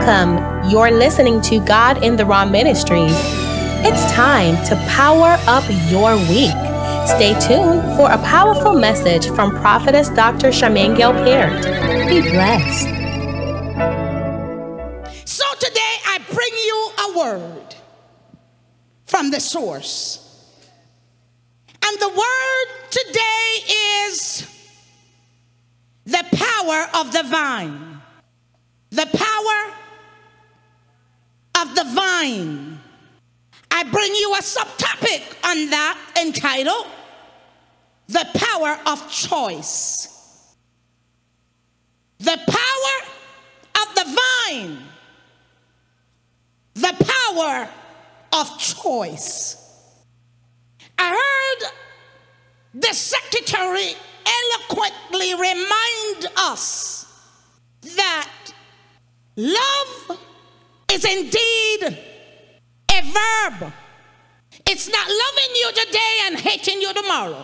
Welcome. You're listening to God in the Raw Ministries. It's time to power up your week. Stay tuned for a powerful message from Prophetess Dr. Charmaine Gilpert. Be blessed. So today I bring you a word from the source. And the word today is the power of the vine. The power of the vine. I bring you a subtopic on that entitled The Power of Choice. The power of the vine. The power of choice. I heard the secretary eloquently remind us that love is indeed a verb. It's not loving you today and hating you tomorrow.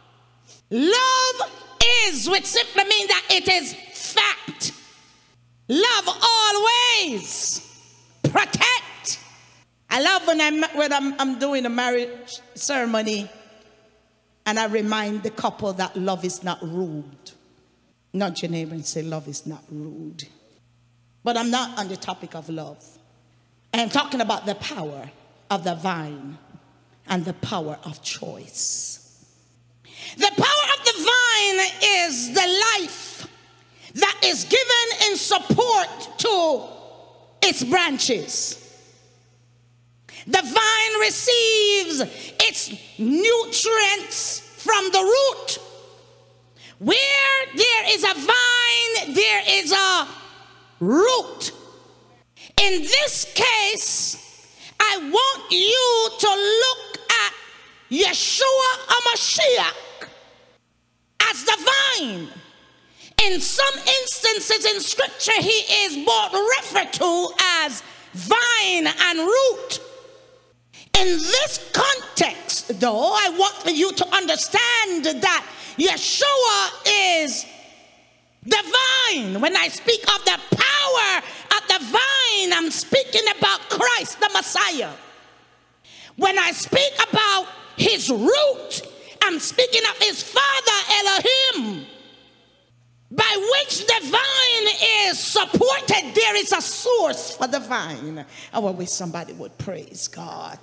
Love is, which simply means that it is fact. Love always protect. I love when I'm doing a marriage ceremony and I remind the couple that love is not rude. Nudge your neighbor and say, love is not rude. But I'm not on the topic of love. I'm talking about the power of the vine and the power of choice. The power of the vine is the life that is given in support to its branches. The vine receives its nutrients from the root. Where there is a vine, there is a root. In this case, I want you to look at Yeshua HaMashiach as the vine. In some instances in scripture, he is both referred to as vine and root. In this context, though, I want you to understand that Yeshua is the vine. When I speak of the power of the vine, I'm speaking about Christ, the Messiah. When I speak about his root, I'm speaking of his Father, Elohim, by which the vine is supported. There is a source for the vine. I wish somebody would praise God.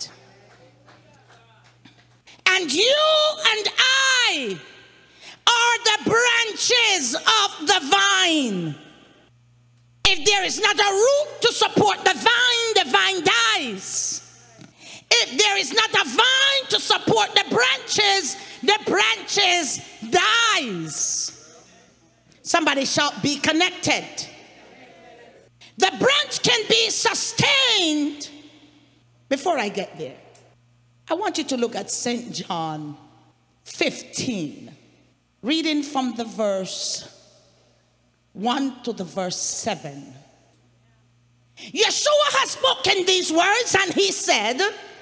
And you and I are the branches of the vine. If there is not a root to support the vine dies. If there is not a vine to support the branches dies. Somebody shout, be connected. The branch can be sustained. Before I get there, I want you to look at St. John 15. Reading from the verse 1 to the verse 7. Yeshua has spoken these words and he said,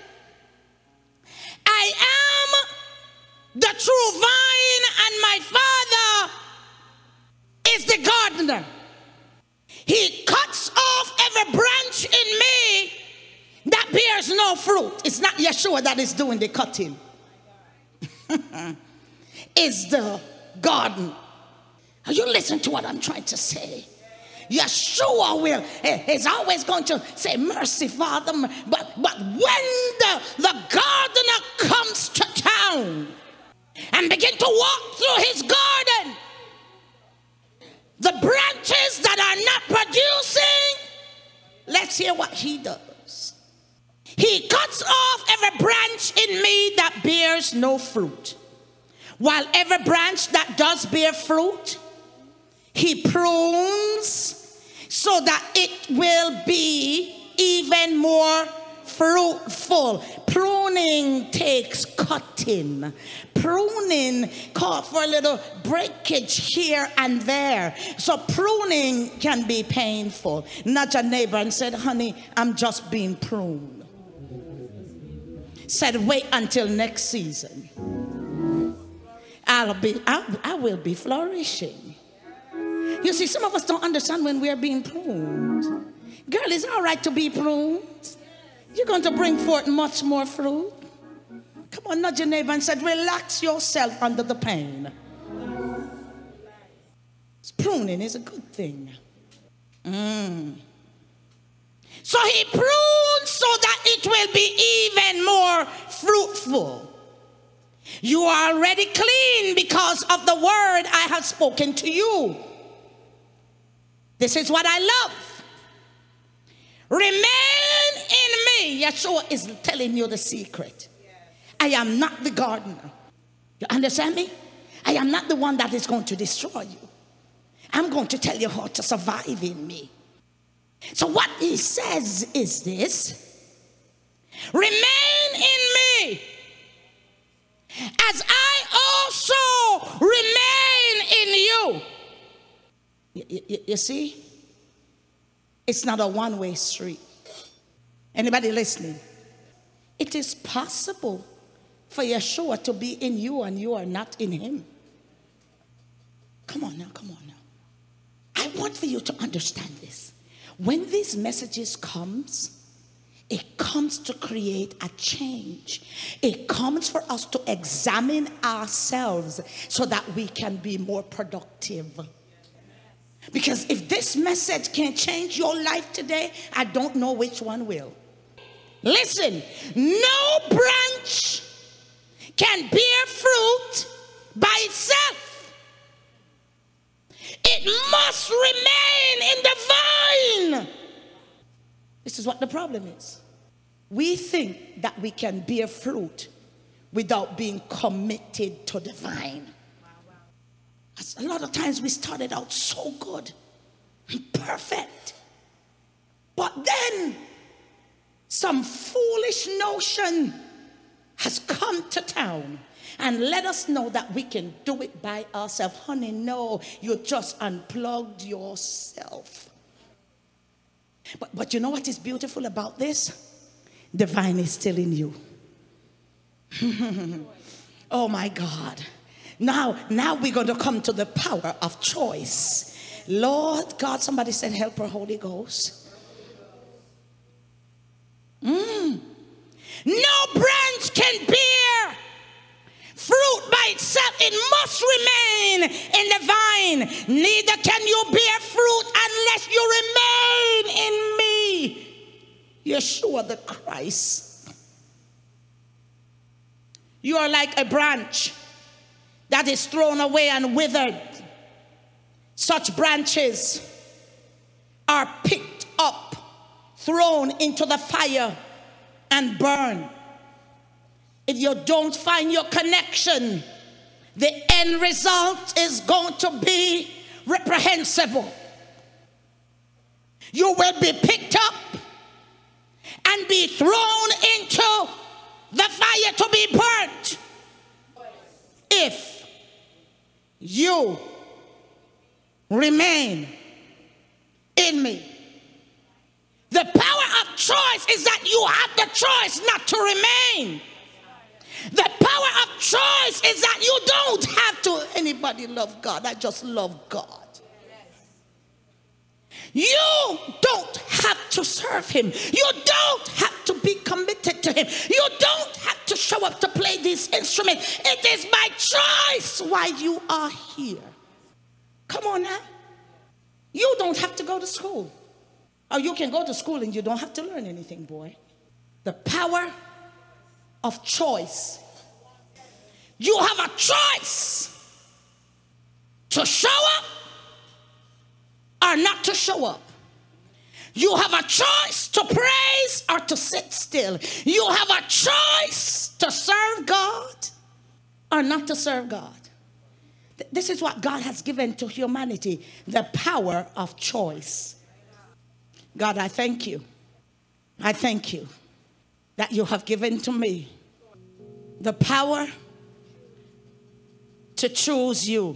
I am the true vine and my Father is the gardener. He cuts off every branch in me that bears no fruit. It's not Yeshua that is doing the cutting. It's the garden. Are you listening to what I'm trying to say? Yeshua is always going to say, mercy, Father. But when the gardener comes to town and begin to walk through his garden, the branches that are not producing, let's hear what he does. He cuts off every branch in me that bears no fruit. While every branch that does bear fruit, he prunes so that it will be even more fruitful. Pruning takes cutting. Pruning calls for a little breakage here and there. So pruning can be painful. Nudge a neighbor and said, honey, I'm just being pruned. Said, wait until next season. I will be flourishing. You see, some of us don't understand when we are being pruned. Girl, it's all right to be pruned. You're going to bring forth much more fruit. Come on, nudge your neighbor and say, relax yourself under the pain. Pruning is a good thing. So he prunes so that it will be even more fruitful. You are already clean because of the word I have spoken to you. This is what I love. Remain in me. Yeshua is telling you the secret. I am not the gardener. You understand me? I am not the one that is going to destroy you. I'm going to tell you how to survive in me. So what he says is this: remain in me as I also remain in you. You see? It's not a one-way street. Anybody listening? It is possible for Yeshua to be in you and you are not in him. Come on now, come on now. I want for you to understand this. When these messages comes, it comes to create a change. It comes for us to examine ourselves so that we can be more productive. Because if this message can change your life today, I don't know which one will. Listen, no branch can bear fruit by itself. It must remain in the vine. This is what the problem is. We think that we can bear fruit without being committed to the vine. A lot of times we started out so good, perfect. But then some foolish notion has come to town and let us know that we can do it by ourselves. Honey, no, you just unplugged yourself. But you know what is beautiful about this? The vine is still in you. Oh my God. Now we're going to come to the power of choice. Lord God, somebody said, help her, Holy Ghost. No branch can bear fruit by itself. It must remain in the vine. Neither can you bear fruit unless you remain in me. Yeshua the Christ. You are like a branch that is thrown away and withered. Such branches are picked up, thrown into the fire, and burned. If you don't find your connection, the end result is going to be reprehensible. You will be picked up and be thrown into the fire to be burnt if you remain in me. The power of choice is that you have the choice not to remain. The power of choice is that you don't have to. Anybody love God? I just love God. You don't have to serve him. You don't have to be committed to him. You don't have to show up to play this instrument. It is by choice why you are here. Come on now. You don't have to go to school. Or you can go to school and you don't have to learn anything, boy. The power of choice. You have a choice to show up or not to show up. You have a choice to praise or to sit still. You have a choice to serve God or not to serve God. This is what God has given to humanity, the power of choice. God, I thank you. I thank you that you have given to me the power to choose you.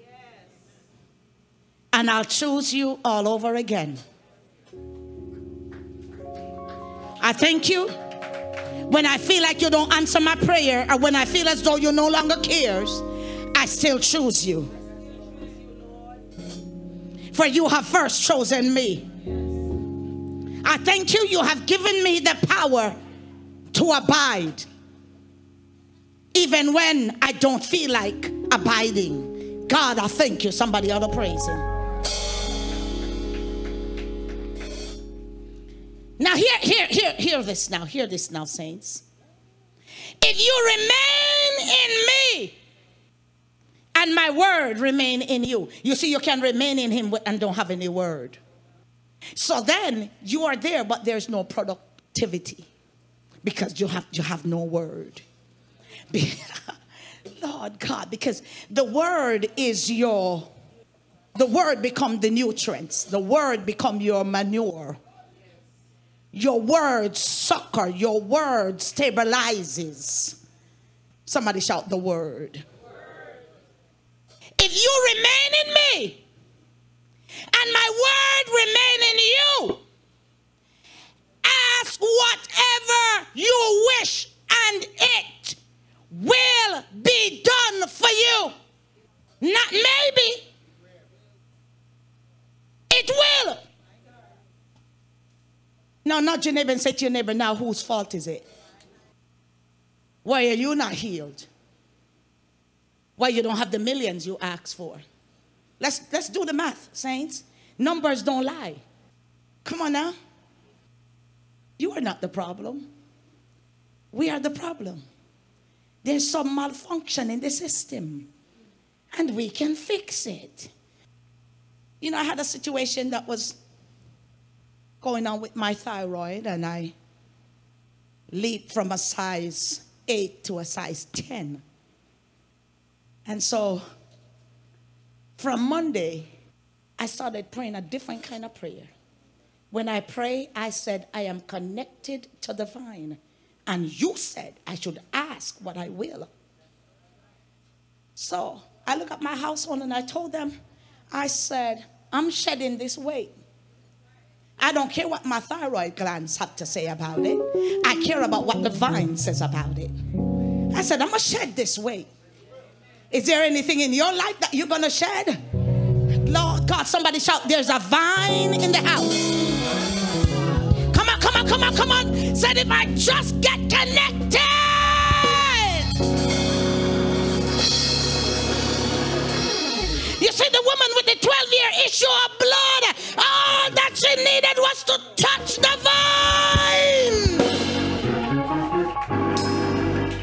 And I'll choose you all over again. I thank you when I feel like you don't answer my prayer, or when I feel as though you no longer cares, I still choose you. For you have first chosen me. I thank you, you have given me the power to abide. Even when I don't feel like abiding. God, I thank you. Somebody ought to praise him. Now hear this now. Hear this now, saints. If you remain in me and my word remain in you. You see, you can remain in him and don't have any word. So then you are there, but there's no productivity because you have no word. Lord God, because the word is the word become the nutrients. The word become your manure. Your word succor. Your word stabilizes. Somebody shout the word. If you remain in me and my word remain in you, ask whatever you wish and it will be done for you. Not maybe. It will. Now, nudge your neighbor and say to your neighbor, now whose fault is it? Why are you not healed? Why you don't have the millions you asked for? Let's do the math, saints. Numbers don't lie. Come on now. You are not the problem. We are the problem. There's some malfunction in the system, and we can fix it. You know, I had a situation that was going on with my thyroid, and I leaped from a size 8 to a size 10. And so from Monday, I started praying a different kind of prayer. When I pray, I said, I am connected to the vine. And you said I should ask what I will. So I look at my household and I told them, I said, I'm shedding this weight. I don't care what my thyroid glands have to say about it. I care about what the vine says about it. I said, I'm going to shed this weight. Is there anything in your life that you're going to shed? Lord God, somebody shout, there's a vine in the house. Come on, come on, come on, come on. Said if I just get connected. You see the woman with the 12-year issue of blood, all that she needed was to touch the vine.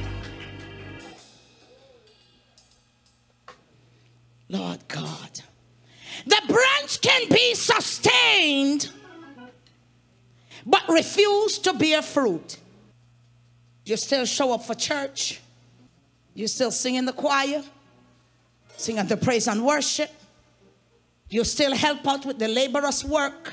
Lord God, the branch can be sustained but refuse to bear fruit. You still show up for church. You still sing in the choir. Sing at the praise and worship. You still help out with the laborers' work.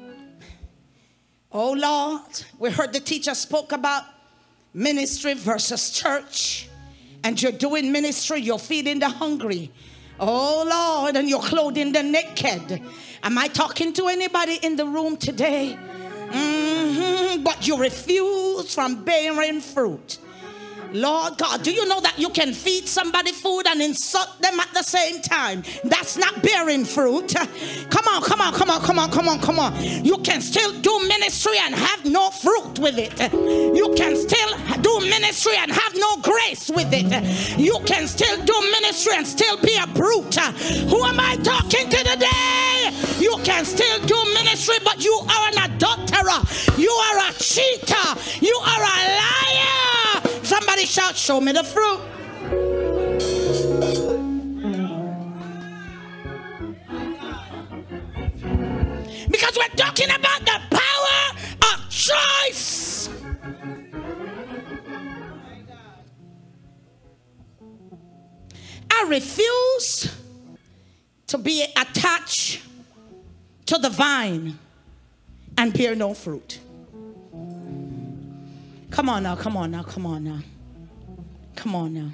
Oh Lord, we heard the teacher spoke about ministry versus church. And you're doing ministry, you're feeding the hungry. Oh Lord, and you're clothing the naked. Am I talking to anybody in the room today? But you refuse from bearing fruit. Lord God, do you know that you can feed somebody food and insult them at the same time? That's not bearing fruit. Come on, come on, come on, come on, come on, come on. You can still do ministry and have no fruit with it. You can still do ministry and have no grace with it. You can still do ministry and still be a brute. Who am I talking to today? You can still do ministry, but you are an adulterer. You are a cheater. You are a liar. Somebody shout, show me the fruit. Because we're talking about the power of choice. I refuse to be attached to the vine and bear no fruit. Come on now, come on now, come on now. Come on now.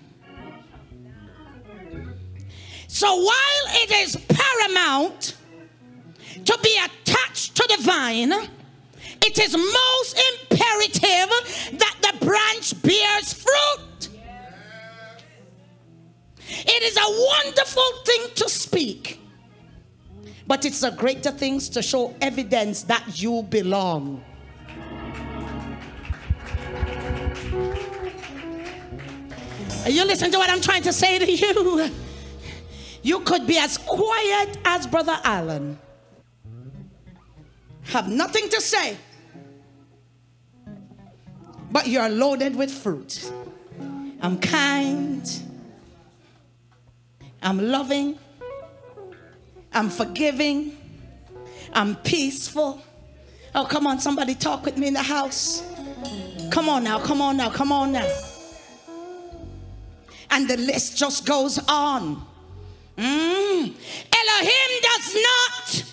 So while it is paramount to be attached to the vine, it is most imperative that the branch bears fruit. It is a wonderful thing to speak, But it's the greater things to show evidence that you belong. You listen to what I'm trying to say to you. You could be as quiet as Brother Allen, have nothing to say, but you're loaded with fruit. I'm kind, I'm loving, I'm forgiving, I'm peaceful. Oh, come on, somebody talk with me in the house. Come on now, come on now, come on now. And the list just goes on. Elohim does not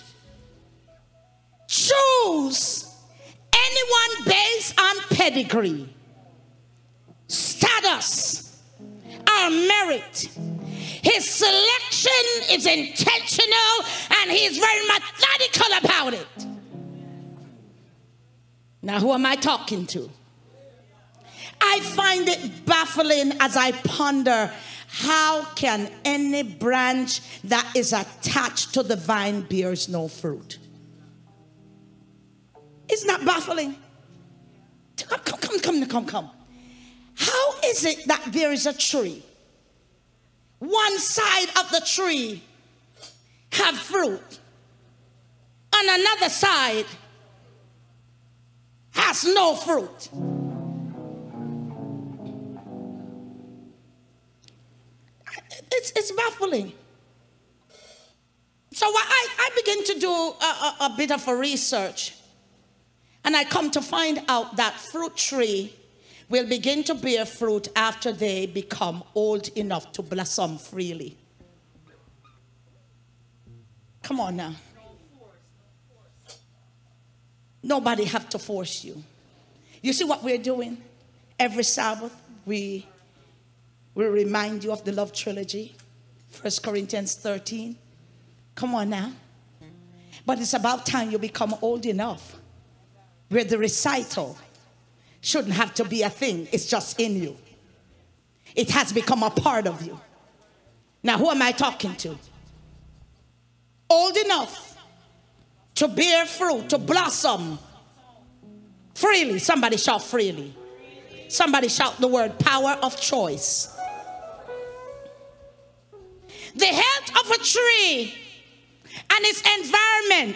choose anyone based on pedigree, status, or merit. His selection is intentional and he's very methodical about it. Now, who am I talking to? I find it baffling as I ponder, how can any branch that is attached to the vine bears no fruit? Isn't that baffling? Come. How is it that there is a tree? One side of the tree have fruit, and another side has no fruit. It's baffling. So I begin to do a bit of a research, and I come to find out that fruit tree will begin to bear fruit after they become old enough to blossom freely. Come on now. Nobody have to force you. You see what we're doing? Every Sabbath, we remind you of the love trilogy, 1 Corinthians 13. Come on now. But it's about time you become old enough where the recital shouldn't have to be a thing. It's just in you. It has become a part of you. Now, who am I talking to? Old enough to bear fruit, to blossom freely. Somebody shout freely. Somebody shout the word power of choice. The health of a tree and its environment,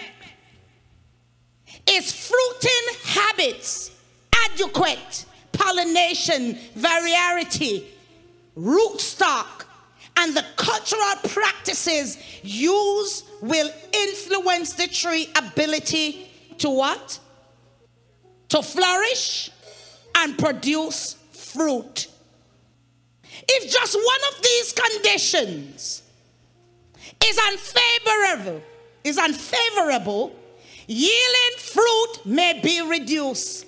its fruiting habits, adequate pollination, variety, rootstock, and the cultural practices used will influence the tree ability to what? To flourish and produce fruit. If just one of these conditions is unfavorable, yielding fruit may be reduced.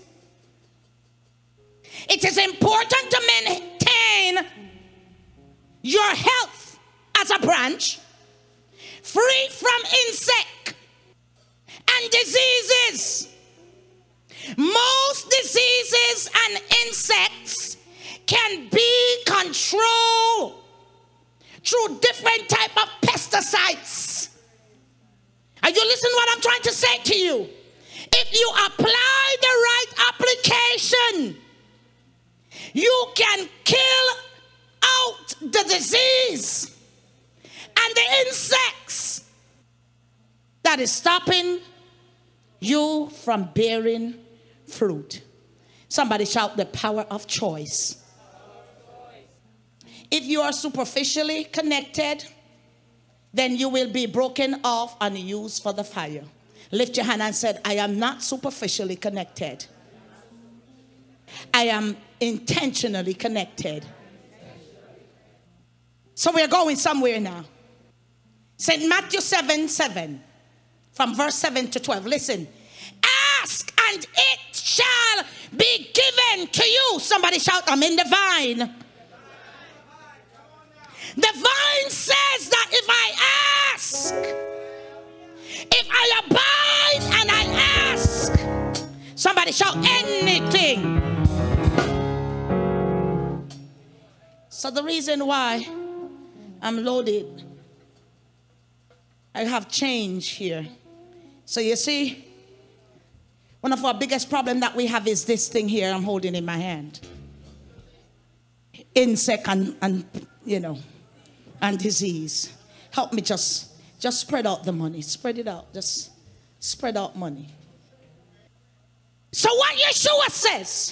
It is important to maintain your health as a branch, free from insect and diseases. Most diseases and insects can be controlled through different type of pesticides. Are you listening to what I'm trying to say to you? If you apply the right application, you can kill out the disease and the insects that is stopping you from bearing fruit. Somebody shout the power of choice. If you are superficially connected, then you will be broken off and used for the fire. Lift your hand and say, I am not superficially connected. I am intentionally connected. So we're going somewhere now. St. Matthew 7:7, from verse 7 to 12. Listen. Ask and it shall be given to you. Somebody shout, I'm in the vine. The vine says that if I ask, if I abide and I ask, somebody shout anything. So the reason why I'm loaded I have change here. So you see, one of our biggest problems that we have is this thing here I'm holding in my hand. Insect and you know, and disease. Help me just spread out the money. Spread it out. Just spread out money. So what Yeshua says,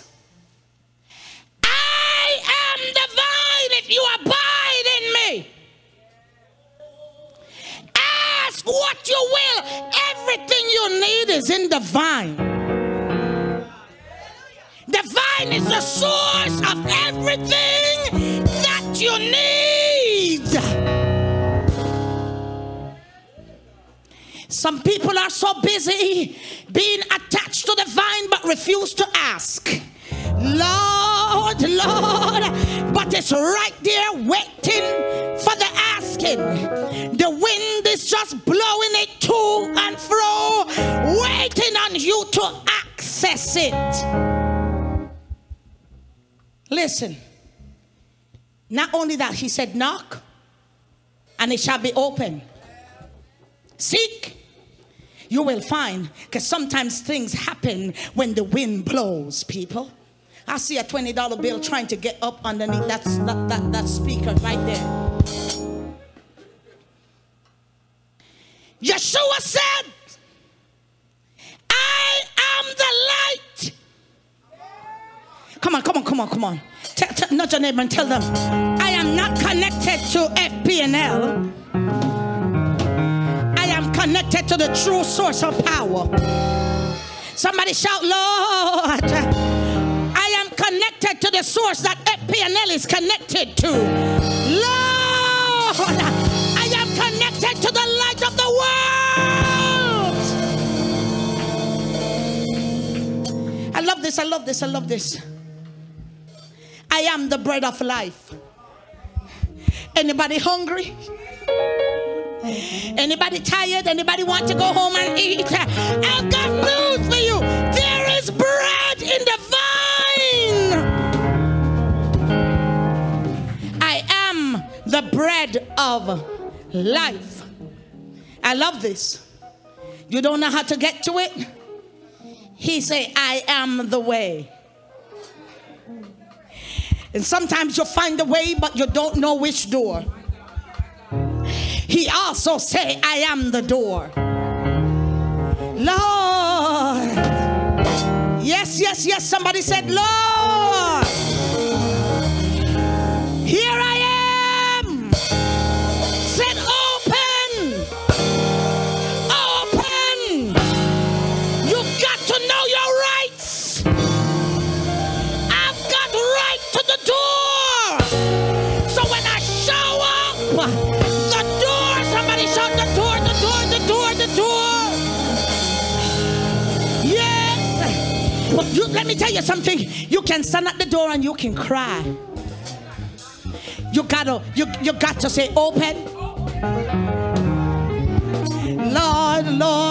I am the vine if you abide in me. Ask what you will. Everything you need is in the vine. The vine is the source of everything that you need. Some people are so busy being attached to the vine but refuse to ask. Lord, Lord, but it's right there waiting for the asking. The wind is just blowing it to and fro, waiting on you to access it. Listen, not only that, he said, knock and it shall be open. Seek, you will find. Because sometimes things happen when the wind blows, people. I see a $20 bill trying to get up underneath that speaker right there. Yeshua said, I am the light. Come on. Nudge your neighbor and tell them, I am not connected to FPNL. I am connected to the true source of power. Somebody shout, Lord. I am connected to the source that FPNL is connected to. Lord, I am connected to the light of the world. I love this. I am the bread of life. Anybody hungry? Anybody tired? Anybody want to go home and eat? I've got news for you. There is bread in the vine. I am the bread of life. I love this. You don't know how to get to it? He say, I am the way. And sometimes you find the way, but you don't know which door. He also say, I am the door. Lord. Yes. Somebody said, Lord. Here I am. Said, open. You've got to know your rights. I've got right to the door. So when I show up, the door, somebody shout the door. Yes. But let me tell you something. You can stand at the door and you can cry. You got to say open. Lord.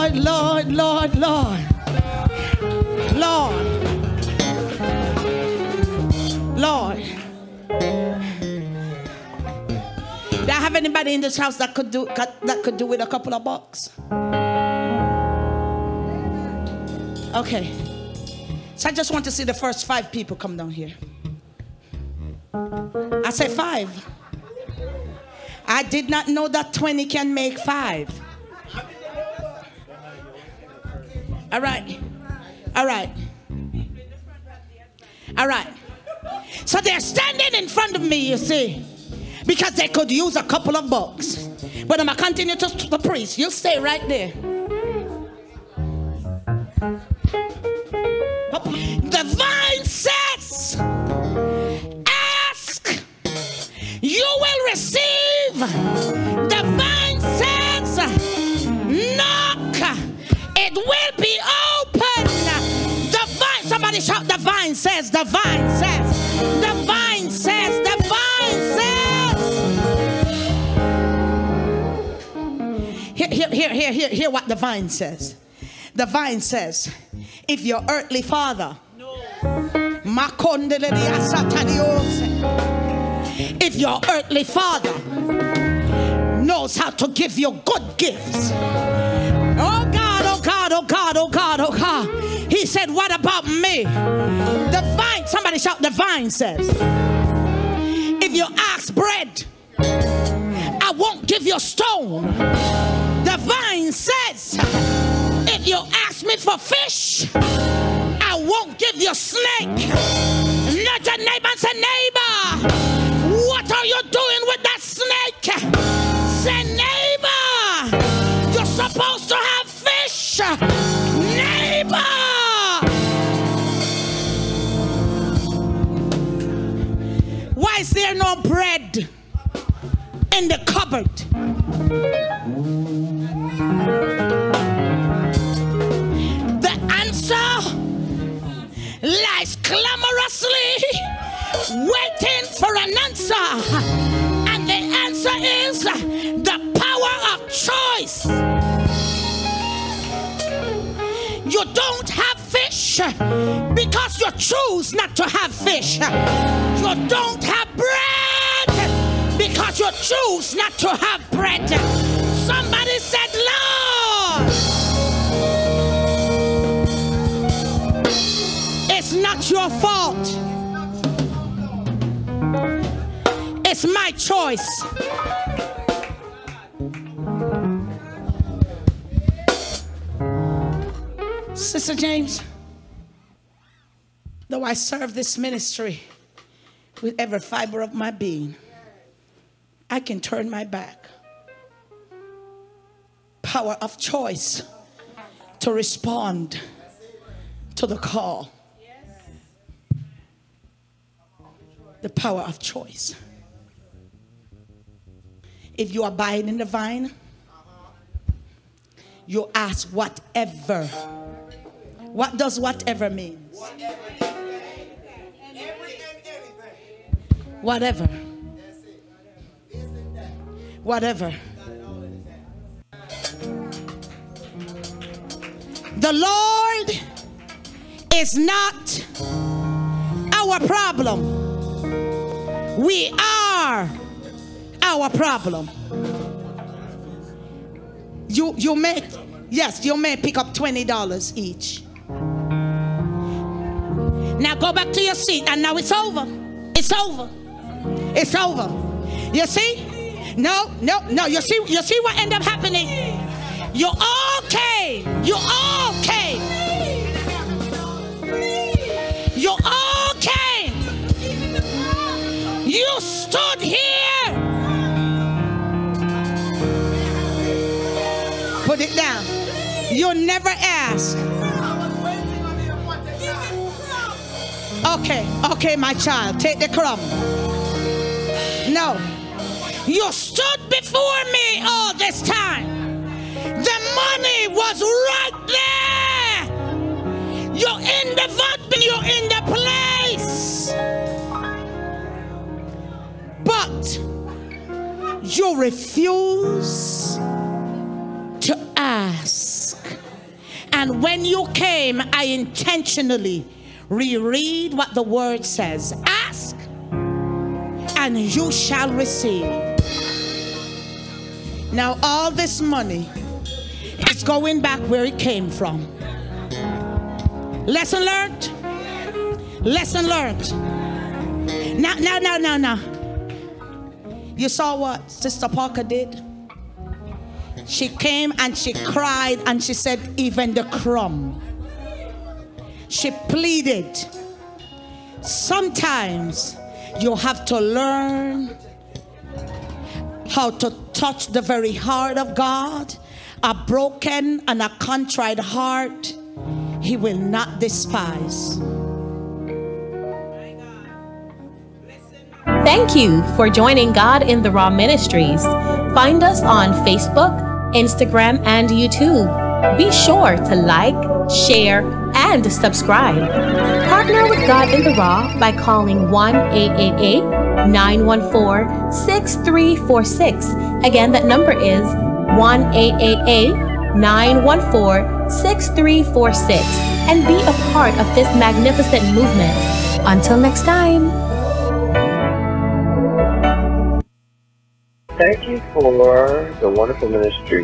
Do I have anybody in this house that could do with a couple of bucks? Okay. So I just want to see the first 5 people come down here. I say 5. I did not know that 20 can make 5. All right. So they're standing in front of me, you see, because they could use a couple of bucks. But I'm going to continue to preach. You stay right there. The vine says, ask, you will receive. The vine says, knock, it will be open. The vine, somebody shout, the vine says, the vine says, the vine says, the vine says. Hear what the vine says. The vine says, if your earthly father, if your earthly father know knows how to give you good gifts. Oh God, oh God, oh God, oh God, oh God. He said, what about me? The vine, somebody shout, the vine says, if you ask bread, I won't give you a stone. The vine says, if you ask me for fish, I won't give you a snake. Let your neighbor say, neighbor, what are you doing with that snake? Say, neighbor, you're supposed to have fish. Neighbor. Why is there no bread in the cupboard? The answer lies clamorously waiting for an answer, and the answer is the power of choice. You don't have fish because you choose not to have fish. You don't have bread because you choose not to have bread. Somebody said, Lord, it's not your fault. It's my choice. Sister James, though I serve this ministry with every fiber of my being, I can turn my back. Power of choice to respond to the call. The power of choice. If you abide in the vine, you ask whatever. What does whatever mean? Whatever. Whatever. The Lord is not our problem. We are our problem. You may pick up $20 each. Now go back to your seat, and now it's over. It's over. It's over. You see? No. You see what ended up happening? You all came. You all came. You all came. You stood here. Put it down. You never asked. Okay, my child, take the crumb. No. You stood before me all this time. The money was right there. You're in the vote, you're in the place. But you refuse to ask. And when you came, I intentionally reread what the word says. Ask and you shall receive. Now all this money is going back where it came from. Lesson learned. Lesson learned. Now. You saw what Sister Parker did? She came and she cried and she said, even the crumb. She pleaded. Sometimes you have to learn how to touch the very heart of God. A broken and a contrite heart He will not despise. Thank you for joining God in the Raw Ministries. Find us on Facebook, Instagram, and YouTube. Be sure to like, share, and subscribe. Partner with God in the Raw by calling 1-888-914-6346. Again, that number is 1-888-914-6346. And be a part of this magnificent movement. Until next time. Thank you for the wonderful ministry